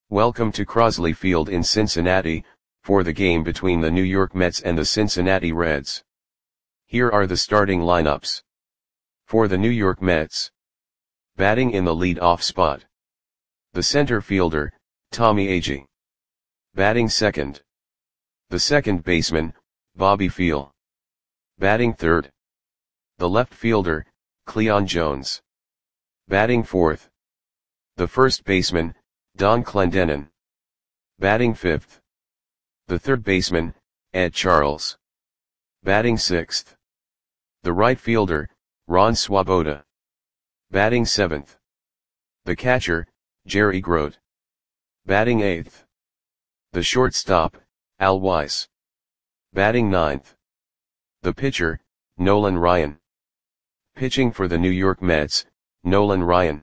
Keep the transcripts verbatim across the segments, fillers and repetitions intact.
Welcome to Crosley Field in Cincinnati, for the game between the New York Mets and the Cincinnati Reds. Here are the starting lineups. For the New York Mets. Batting in the lead-off spot. The center fielder, Tommy Agee. Batting second. The second baseman, Bobby Feal. Batting third. The left fielder, Cleon Jones. Batting fourth. The first baseman, Don Clendenon. Batting fifth. The third baseman, Ed Charles. Batting sixth. The right fielder, Ron Swoboda. Batting seventh. The catcher, Jerry Grote. Batting eighth. The shortstop, Al Weiss. Batting ninth. The pitcher, Nolan Ryan. Pitching for the New York Mets, Nolan Ryan.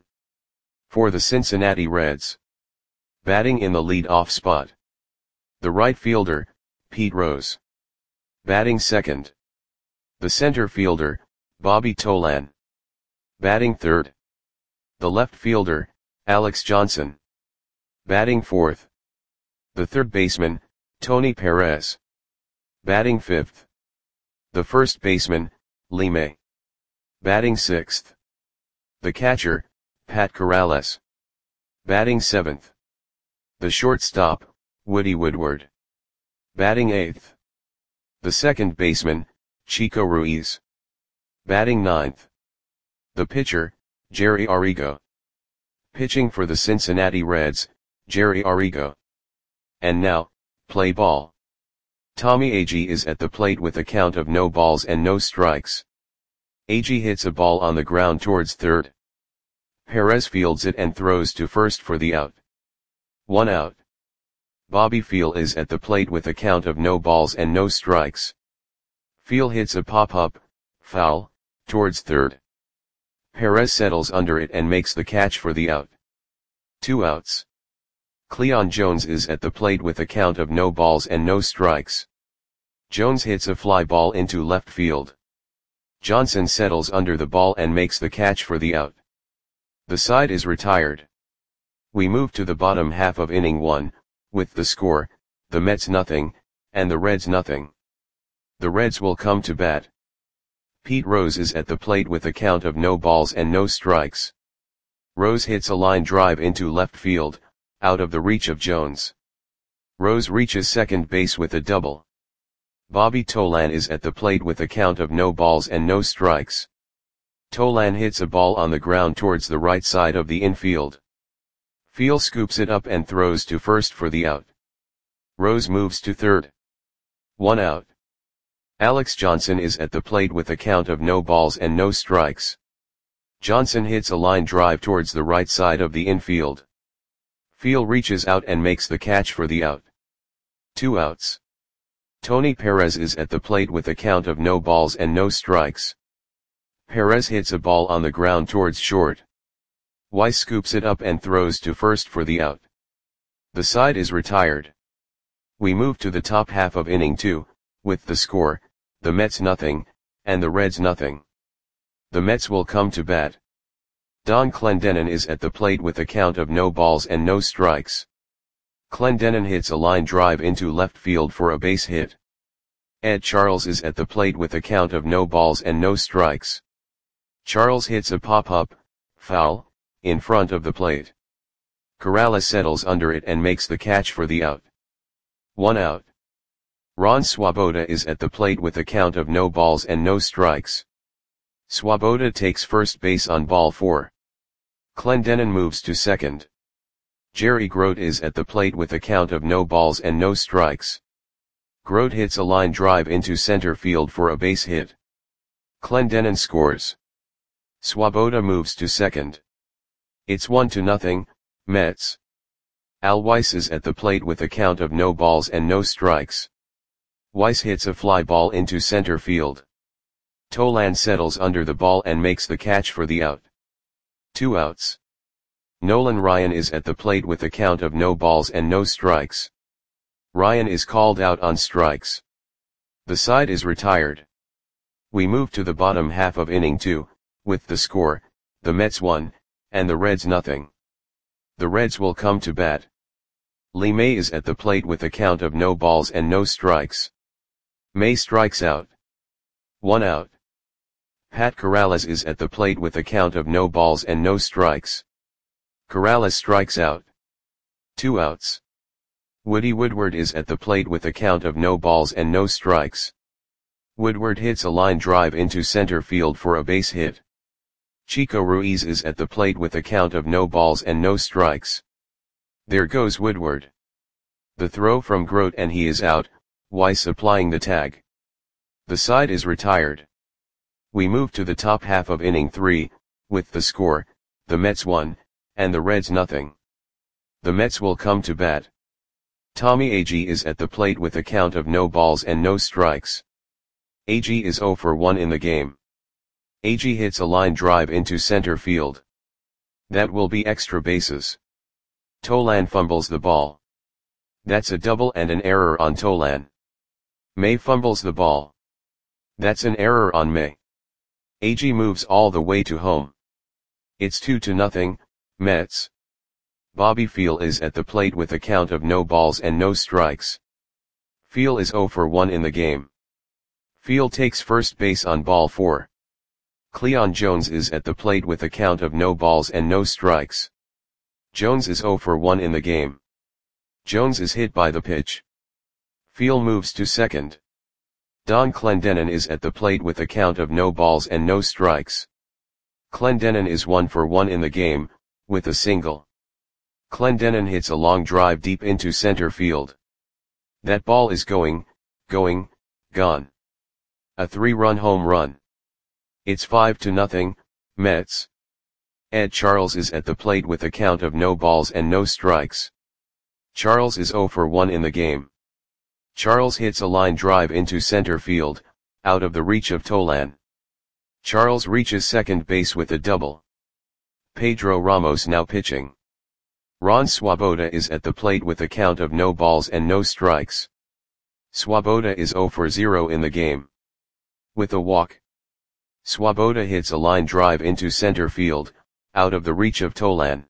For the Cincinnati Reds. Batting in the lead-off spot. The right fielder, Pete Rose. Batting second. The center fielder, Bobby Tolan. Batting third. The left fielder, Alex Johnson. Batting fourth. The third baseman, Tony Perez. Batting fifth. The first baseman, Lee May. Batting sixth. The catcher, Pat Corrales. Batting seventh. The shortstop, Woody Woodward. Batting eighth. The second baseman, Chico Ruiz. Batting ninth. The pitcher, Jerry Arrigo. Pitching for the Cincinnati Reds, Jerry Arrigo. And now, play ball. Tommy Agee is at the plate with a count of no balls and no strikes. Agee hits a ball on the ground towards third. Perez fields it and throws to first for the out. One out. Bobby Feal is at the plate with a count of no balls and no strikes. Feal hits a pop-up, foul, towards third. Perez settles under it and makes the catch for the out. Two outs. Cleon Jones is at the plate with a count of no balls and no strikes. Jones hits a fly ball into left field. Johnson settles under the ball and makes the catch for the out. The side is retired. We move to the bottom half of inning one, with the score, the Mets nothing, and the Reds nothing. The Reds will come to bat. Pete Rose is at the plate with a count of no balls and no strikes. Rose hits a line drive into left field, out of the reach of Jones. Rose reaches second base with a double. Bobby Tolan is at the plate with a count of no balls and no strikes. Tolan hits a ball on the ground towards the right side of the infield. Feal scoops it up and throws to first for the out. Rose moves to third. One out. Alex Johnson is at the plate with a count of no balls and no strikes. Johnson hits a line drive towards the right side of the infield. Feal reaches out and makes the catch for the out. Two outs. Tony Perez is at the plate with a count of no balls and no strikes. Perez hits a ball on the ground towards short. Weiss scoops it up and throws to first for the out. The side is retired. We move to the top half of inning two, with the score, the Mets nothing, and the Reds nothing. The Mets will come to bat. Don Clendenon is at the plate with a count of no balls and no strikes. Clendenon hits a line drive into left field for a base hit. Ed Charles is at the plate with a count of no balls and no strikes. Charles hits a pop-up, foul, in front of the plate. Corrales settles under it and makes the catch for the out. One out. Ron Swoboda is at the plate with a count of no balls and no strikes. Swoboda takes first base on ball four. Clendenon moves to second. Jerry Grote is at the plate with a count of no balls and no strikes. Grote hits a line drive into center field for a base hit. Clendenon scores. Swoboda moves to second. It's one to nothing, Mets. Al Weiss is at the plate with a count of no balls and no strikes. Weiss hits a fly ball into center field. Tolan settles under the ball and makes the catch for the out. Two outs. Nolan Ryan is at the plate with a count of no balls and no strikes. Ryan is called out on strikes. The side is retired. We move to the bottom half of inning two, with the score, the Mets one, and the Reds nothing. The Reds will come to bat. Lee May is at the plate with a count of no balls and no strikes. May strikes out. One out. Pat Corrales is at the plate with a count of no balls and no strikes. Corrales strikes out. Two outs. Woody Woodward is at the plate with a count of no balls and no strikes. Woodward hits a line drive into center field for a base hit. Chico Ruiz is at the plate with a count of no balls and no strikes. There goes Woodward. The throw from Grote and he is out, Weiss applying the tag. The side is retired. We move to the top half of inning three, with the score, the Mets one, and the Reds nothing. The Mets will come to bat. Tommy Agee is at the plate with a count of no balls and no strikes. Agee is oh for one in the game. Agee hits a line drive into center field. That will be extra bases. Tolan fumbles the ball. That's a double and an error on Tolan. May fumbles the ball. That's an error on May. Agee moves all the way to home. It's two to nothing, Mets. Bobby Fiel is at the plate with a count of no balls and no strikes. Fiel is oh for one in the game. Fiel takes first base on ball four. Cleon Jones is at the plate with a count of no balls and no strikes. Jones is oh for one in the game. Jones is hit by the pitch. Fiel moves to second. Don Clendenon is at the plate with a count of no balls and no strikes. Clendenon is one for one in the game, with a single. Clendenon hits a long drive deep into center field. That ball is going, going, gone. A three-run home run. It's five to nothing, Mets. Ed Charles is at the plate with a count of no balls and no strikes. Charles is oh for one in the game. Charles hits a line drive into center field, out of the reach of Tolan. Charles reaches second base with a double. Pedro Ramos now pitching. Ron Swoboda is at the plate with a count of no balls and no strikes. Swoboda is oh for zero in the game. With a walk. Swoboda hits a line drive into center field, out of the reach of Tolan.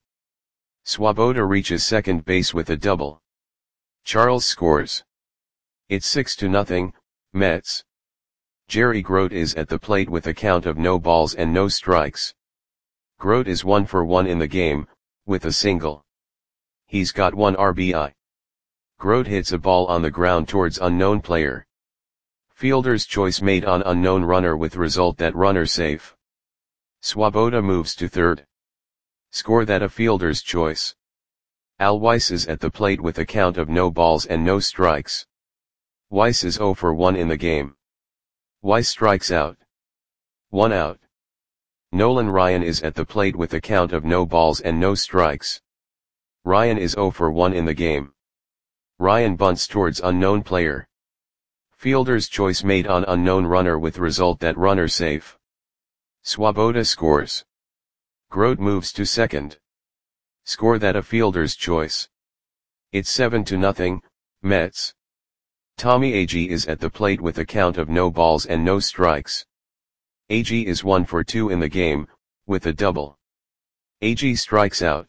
Swoboda reaches second base with a double. Charles scores. It's six to nothing, Mets. Jerry Grote is at the plate with a count of no balls and no strikes. Grote is one for one in the game, with a single. He's got one R B I. Grote hits a ball on the ground towards unknown player. Fielder's choice made on unknown runner with result that runner safe. Swoboda moves to third. Score that a fielder's choice. Al Weiss is at the plate with a count of no balls and no strikes. Weiss is oh for one in the game. Weiss strikes out. One out. Nolan Ryan is at the plate with a count of no balls and no strikes. Ryan is oh for one in the game. Ryan bunts towards unknown player. Fielder's choice made on unknown runner with result that runner safe. Swoboda scores. Grote moves to second. Score that a fielder's choice. It's seven to nothing, Mets. Tommy Agee is at the plate with a count of no balls and no strikes. Agee is one for two in the game, with a double. Agee strikes out.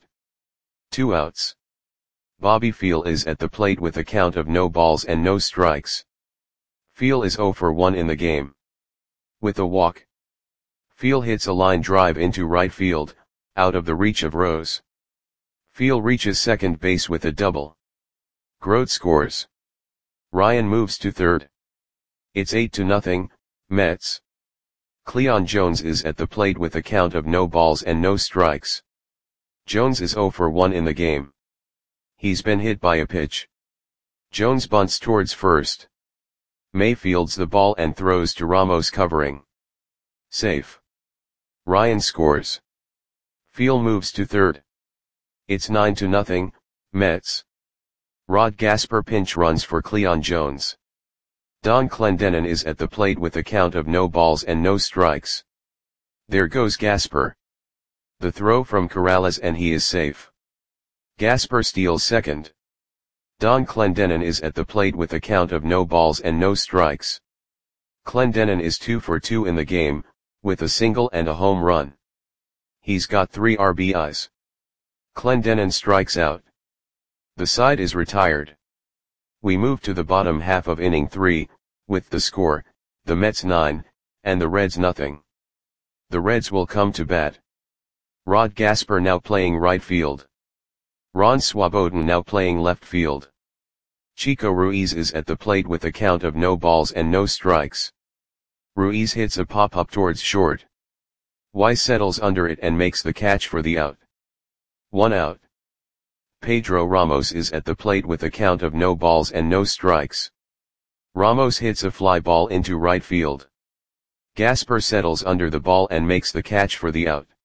Two outs. Bobby Fiel is at the plate with a count of no balls and no strikes. Fiel is oh for one in the game. With a walk. Fiel hits a line drive into right field, out of the reach of Rose. Fiel reaches second base with a double. Grote scores. Ryan moves to third. It's eight to nothing, Mets. Cleon Jones is at the plate with a count of no balls and no strikes. Jones is oh for one in the game. He's been hit by a pitch. Jones bunts towards first. May fields the ball and throws to Ramos covering. Safe. Ryan scores. Fiel moves to third. It's nine to nothing, Mets. Rod Gasper pinch runs for Cleon Jones. Don Clendenon is at the plate with a count of no balls and no strikes. There goes Gasper. The throw from Corrales and he is safe. Gasper steals second. Don Clendenon is at the plate with a count of no balls and no strikes. Clendenon is two for two in the game, with a single and a home run. He's got three R B Is. Clendenon strikes out. The side is retired. We move to the bottom half of inning three, with the score, the Mets nine, and the Reds nothing. The Reds will come to bat. Rod Gasper now playing right field. Ron Swoboda now playing left field. Chico Ruiz is at the plate with a count of no balls and no strikes. Ruiz hits a pop-up towards short. Weiss settles under it and makes the catch for the out. One out. Pedro Ramos is at the plate with a count of no balls and no strikes. Ramos hits a fly ball into right field. Gasper settles under the ball and makes the catch for the out.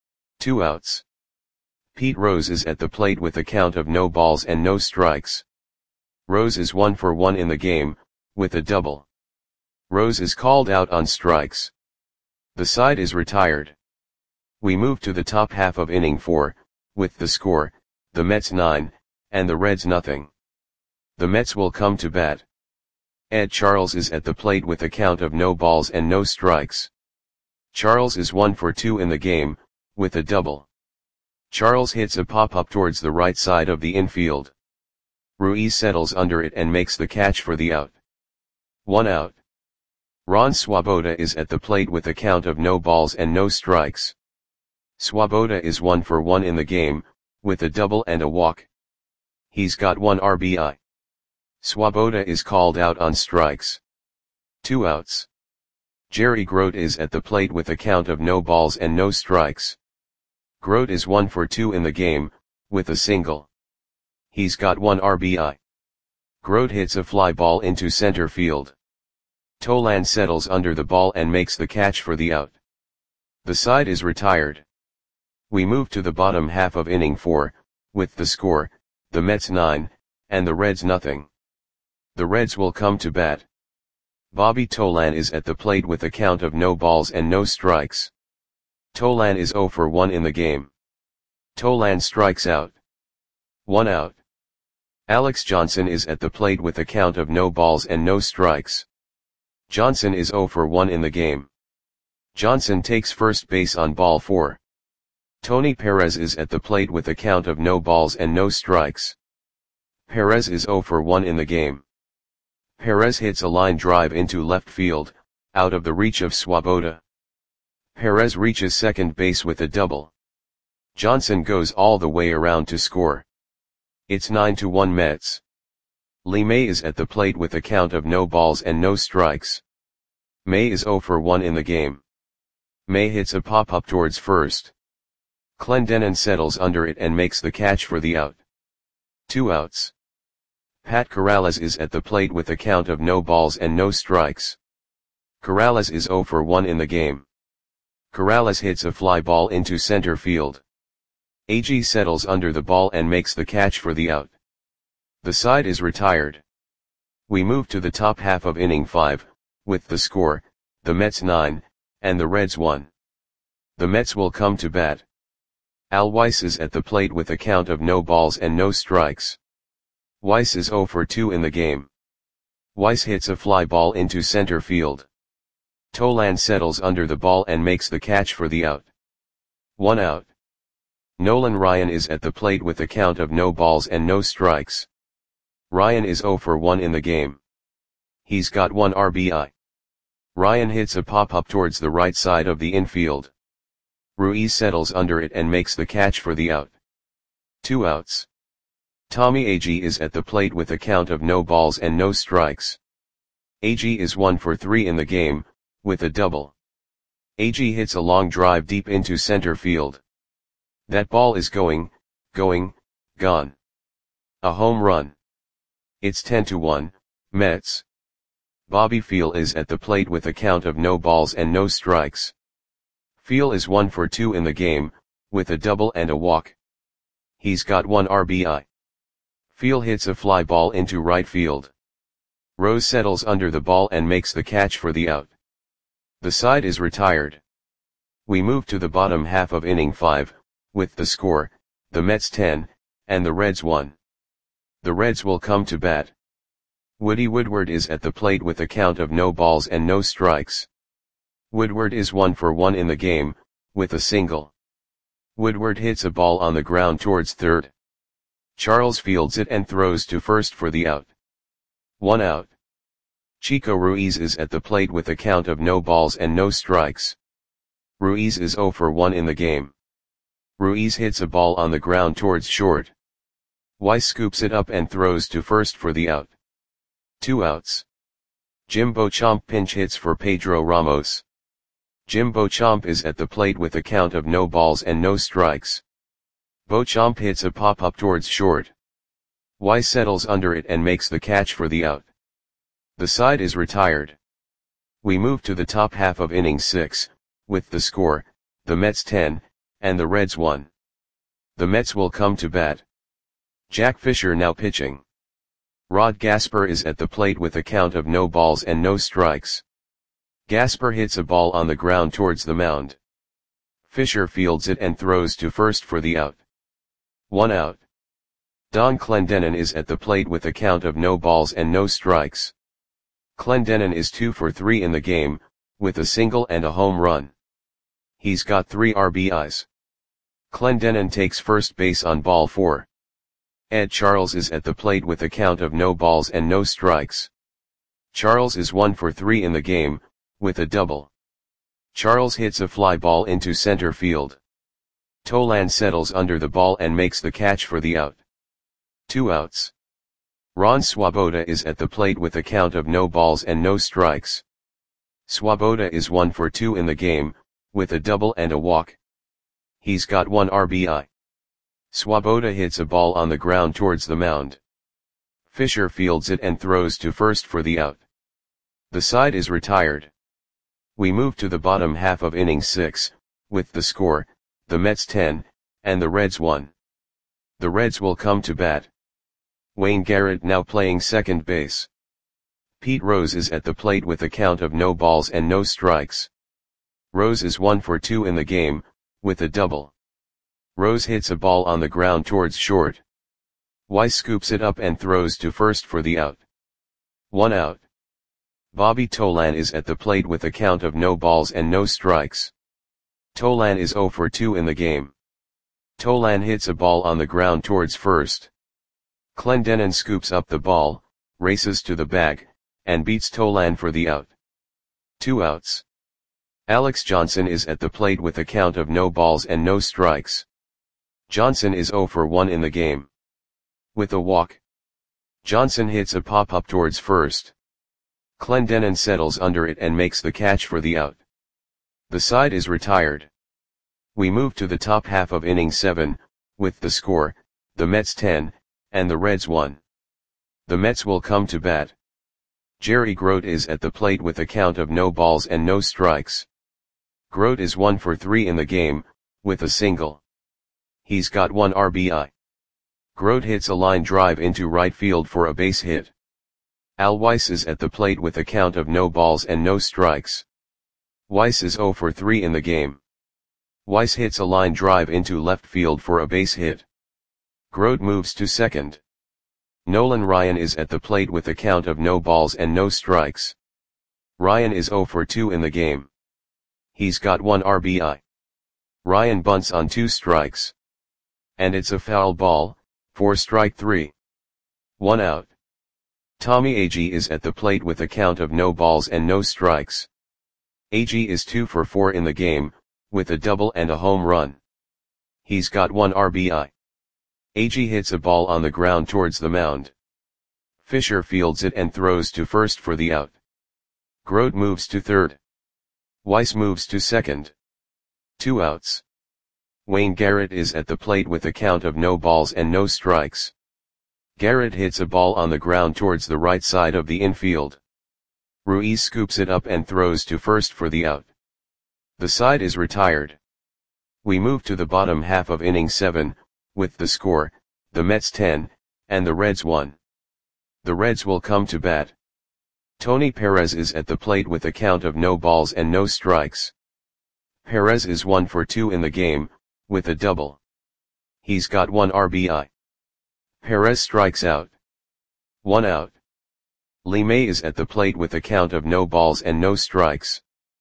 Two outs. Pete Rose is at the plate with a count of no balls and no strikes. Rose is one for one in the game, with a double. Rose is called out on strikes. The side is retired. We move to the top half of inning four, with the score, the Mets nine, and the Reds nothing. The Mets will come to bat. Ed Charles is at the plate with a count of no balls and no strikes. Charles is one for two in the game, with a double. Charles hits a pop-up towards the right side of the infield. Ruiz settles under it and makes the catch for the out. One out. Ron Swoboda is at the plate with a count of no balls and no strikes. Swoboda is one for one in the game, with a double and a walk. He's got one R B I. Swoboda is called out on strikes. Two outs. Jerry Grote is at the plate with a count of no balls and no strikes. Grote is one for two in the game, with a single. He's got one R B I. Grote hits a fly ball into center field. Tolan settles under the ball and makes the catch for the out. The side is retired. We move to the bottom half of inning four, with the score, the Mets nine, and the Reds nothing. The Reds will come to bat. Bobby Tolan is at the plate with a count of no balls and no strikes. Tolan is zero for one in the game. Tolan strikes out. One out. Alex Johnson is at the plate with a count of no balls and no strikes. Johnson is zero for one in the game. Johnson takes first base on ball four. Tony Perez is at the plate with a count of no balls and no strikes. Perez is zero for one in the game. Perez hits a line drive into left field, out of the reach of Swoboda. Perez reaches second base with a double. Johnson goes all the way around to score. It's nine to one Mets. Lee May is at the plate with a count of no balls and no strikes. May is zero for one in the game. May hits a pop-up towards first. Clendenon settles under it and makes the catch for the out. Two outs. Pat Corrales is at the plate with a count of no balls and no strikes. Corrales is zero for one in the game. Corrales hits a fly ball into center field. A G settles under the ball and makes the catch for the out. The side is retired. We move to the top half of inning five, with the score, the Mets nine, and the Reds one. The Mets will come to bat. Al Weiss is at the plate with a count of no balls and no strikes. Weiss is zero for two in the game. Weiss hits a fly ball into center field. Tolan settles under the ball and makes the catch for the out. One out. Nolan Ryan is at the plate with a count of no balls and no strikes. Ryan is zero for one in the game. He's got one R B I. Ryan hits a pop-up towards the right side of the infield. Ruiz settles under it and makes the catch for the out. Two outs. Tommy Agee is at the plate with a count of no balls and no strikes. Agee is one for three in the game, with a double. Agee hits a long drive deep into center field. That ball is going, going, gone. A home run. It's ten to one, Mets. Bobby Feal is at the plate with a count of no balls and no strikes. Feal is one for two in the game, with a double and a walk. He's got one R B I. Feal hits a fly ball into right field. Rose settles under the ball and makes the catch for the out. The side is retired. We move to the bottom half of inning five, with the score, the Mets ten, and the Reds one. The Reds will come to bat. Woody Woodward is at the plate with a count of no balls and no strikes. Woodward is one for one in the game, with a single. Woodward hits a ball on the ground towards third. Charles fields it and throws to first for the out. One out. Chico Ruiz is at the plate with a count of no balls and no strikes. Ruiz is zero for one in the game. Ruiz hits a ball on the ground towards short. Weiss scoops it up and throws to first for the out. Two outs. Jim Beauchamp pinch hits for Pedro Ramos. Jim Beauchamp is at the plate with a count of no balls and no strikes. Beauchamp hits a pop-up towards short. Weiss settles under it and makes the catch for the out. The side is retired. We move to the top half of inning six, with the score, the Mets ten, and the Reds one. The Mets will come to bat. Jack Fisher now pitching. Rod Gasper is at the plate with a count of no balls and no strikes. Gasper hits a ball on the ground towards the mound. Fisher fields it and throws to first for the out. One out. Don Clendenon is at the plate with a count of no balls and no strikes. Clendenon is two for three in the game, with a single and a home run. He's got three R B Is. Clendenon takes first base on ball four. Ed Charles is at the plate with a count of no balls and no strikes. Charles is one for three in the game, with a double. Charles hits a fly ball into center field. Tolan settles under the ball and makes the catch for the out. Two outs. Ron Swoboda is at the plate with a count of no balls and no strikes. Swoboda is one for two in the game, with a double and a walk. He's got one R B I. Swoboda hits a ball on the ground towards the mound. Fisher fields it and throws to first for the out. The side is retired. We move to the bottom half of inning six, with the score, the Mets ten, and the Reds one. The Reds will come to bat. Wayne Garrett now playing second base. Pete Rose is at the plate with a count of no balls and no strikes. Rose is one for two in the game, with a double. Rose hits a ball on the ground towards short. Weiss scoops it up and throws to first for the out. One out. Bobby Tolan is at the plate with a count of no balls and no strikes. Tolan is zero for two in the game. Tolan hits a ball on the ground towards first. Clendenon scoops up the ball, races to the bag, and beats Tolan for the out. Two outs. Alex Johnson is at the plate with a count of no balls and no strikes. Johnson is zero for one in the game. With a walk. Johnson hits a pop-up towards first. Clendenon settles under it and makes the catch for the out. The side is retired. We move to the top half of inning seven, with the score, the Mets ten, and the Reds one. The Mets will come to bat. Jerry Grote is at the plate with a count of no balls and no strikes. Grote is one for three in the game, with a single. He's got one R B I. Grote hits a line drive into right field for a base hit. Al Weiss is at the plate with a count of no balls and no strikes. Weiss is zero for three in the game. Weiss hits a line drive into left field for a base hit. Grote moves to second. Nolan Ryan is at the plate with a count of no balls and no strikes. Ryan is zero for two in the game. He's got one R B I. Ryan bunts on two strikes. And it's a foul ball, for strike three. One out. Tommy Agee is at the plate with a count of no balls and no strikes. Agee is two for four in the game, with a double and a home run. He's got one R B I. Agee hits a ball on the ground towards the mound. Fisher fields it and throws to first for the out. Grote moves to third. Weiss moves to second. Two outs. Wayne Garrett is at the plate with a count of no balls and no strikes. Garrett hits a ball on the ground towards the right side of the infield. Ruiz scoops it up and throws to first for the out. The side is retired. We move to the bottom half of inning seven, with the score, the Mets ten, and the Reds one. The Reds will come to bat. Tony Perez is at the plate with a count of no balls and no strikes. Perez is one for two in the game, with a double. He's got one R B I. Perez strikes out. One out. Lee May is at the plate with a count of no balls and no strikes.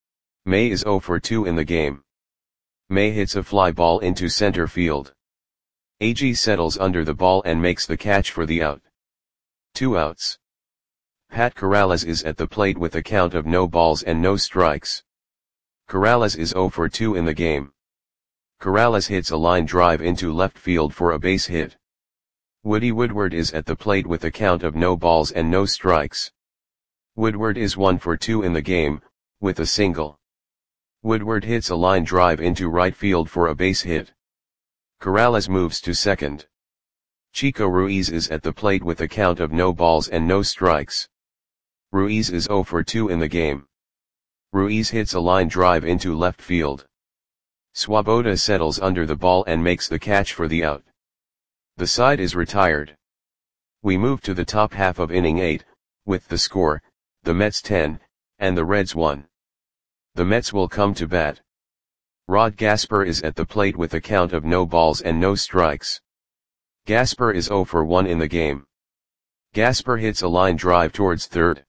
May is zero for two in the game. May hits a fly ball into center field. Agee settles under the ball and makes the catch for the out. Two outs. Pat Corrales is at the plate with a count of no balls and no strikes. Corrales is oh for two in the game. Corrales hits a line drive into left field for a base hit. Woody Woodward is at the plate with a count of no balls and no strikes. Woodward is one for two in the game, with a single. Woodward hits a line drive into right field for a base hit. Corrales moves to second. Chico Ruiz is at the plate with a count of no balls and no strikes. Ruiz is oh for two in the game. Ruiz hits a line drive into left field. Swoboda settles under the ball and makes the catch for the out. The side is retired. We move to the top half of inning eight, with the score, the Mets ten, and the Reds one. The Mets will come to bat. Rod Gasper is at the plate with a count of no balls and no strikes. Gasper is oh for one in the game. Gasper hits a line drive towards third.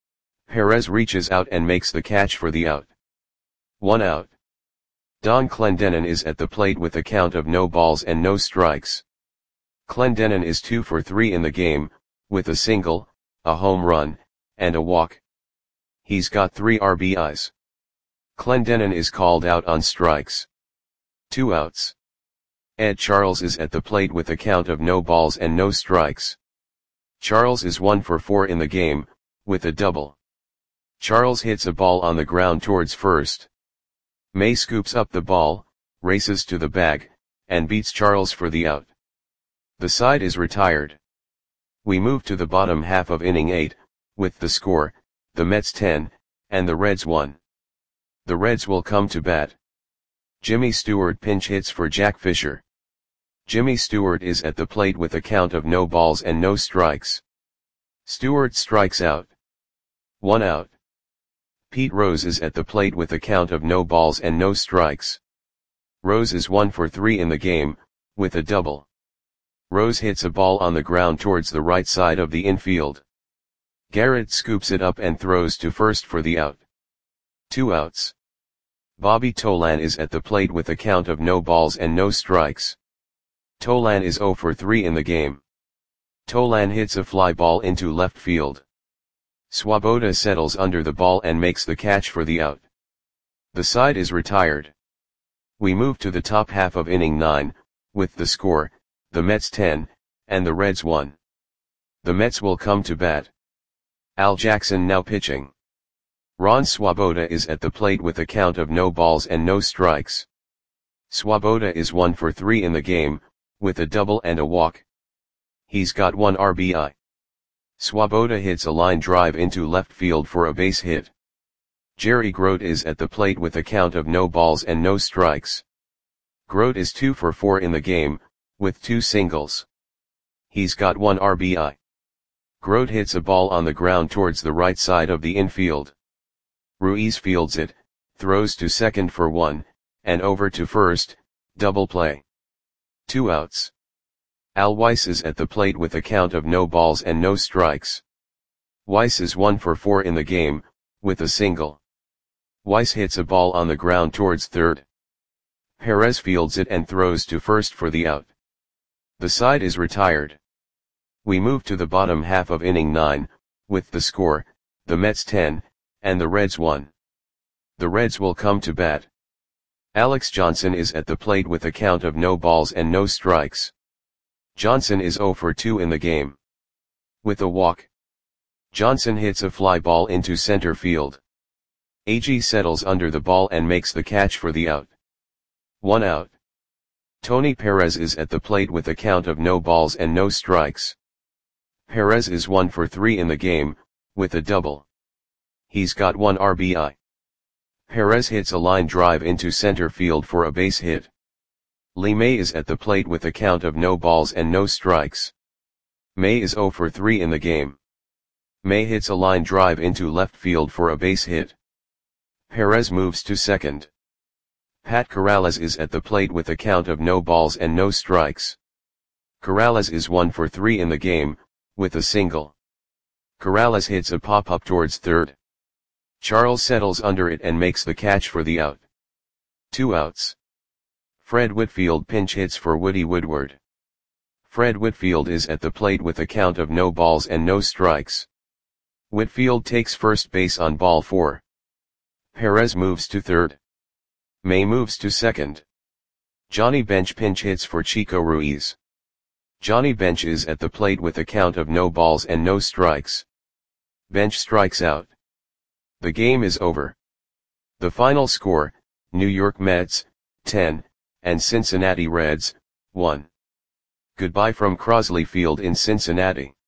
Perez reaches out and makes the catch for the out. One out. Don Clendenon is at the plate with a count of no balls and no strikes. Clendenon is two for three in the game, with a single, a home run, and a walk. He's got three R B Is. Clendenon is called out on strikes. Two outs. Ed Charles is at the plate with a count of no balls and no strikes. Charles is one for four in the game, with a double. Charles hits a ball on the ground towards first. May scoops up the ball, races to the bag, and beats Charles for the out. The side is retired. We move to the bottom half of inning eight, with the score, the Mets ten, and the Reds one. The Reds will come to bat. Jimmy Stewart pinch hits for Jack Fisher. Jimmy Stewart is at the plate with a count of no balls and no strikes. Stewart strikes out. One out. Pete Rose is at the plate with a count of no balls and no strikes. Rose is one for three in the game, with a double. Rose hits a ball on the ground towards the right side of the infield. Garrett scoops it up and throws to first for the out. Two outs. Bobby Tolan is at the plate with a count of no balls and no strikes. Tolan is oh for three in the game. Tolan hits a fly ball into left field. Swoboda settles under the ball and makes the catch for the out. The side is retired. We move to the top half of inning nine, with the score, the Mets ten, and the Reds one. The Mets will come to bat. Al Jackson now pitching. Ron Swoboda is at the plate with a count of no balls and no strikes. Swoboda is one for three in the game, with a double and a walk. He's got one R B I. Swoboda hits a line drive into left field for a base hit. Jerry Grote is at the plate with a count of no balls and no strikes. Grote is two for four in the game, with two singles. He's got one R B I. Grote hits a ball on the ground towards the right side of the infield. Ruiz fields it, throws to second for one, and over to first, double play. Two outs. Al Weiss is at the plate with a count of no balls and no strikes. Weiss is one for four in the game, with a single. Weiss hits a ball on the ground towards third. Perez fields it and throws to first for the out. The side is retired. We move to the bottom half of inning nine, with the score, the Mets ten, and the Reds one. The Reds will come to bat. Alex Johnson is at the plate with a count of no balls and no strikes. Johnson is oh for two in the game. With a walk. Johnson hits a fly ball into center field. Agee settles under the ball and makes the catch for the out. One out. Tony Perez is at the plate with a count of no balls and no strikes. Perez is one for three in the game, with a double. He's got one R B I. Perez hits a line drive into center field for a base hit. Lee May is at the plate with a count of no balls and no strikes. May is oh for three in the game. May hits a line drive into left field for a base hit. Perez moves to second. Pat Corrales is at the plate with a count of no balls and no strikes. Corrales is one for three in the game, with a single. Corrales hits a pop-up towards third. Charles settles under it and makes the catch for the out. Two outs. Fred Whitfield pinch hits for Woody Woodward. Fred Whitfield is at the plate with a count of no balls and no strikes. Whitfield takes first base on ball four. Perez moves to third. May moves to second. Johnny Bench pinch hits for Chico Ruiz. Johnny Bench is at the plate with a count of no balls and no strikes. Bench strikes out. The game is over. The final score, New York Mets, ten, and Cincinnati Reds, one. Goodbye from Crosley Field in Cincinnati.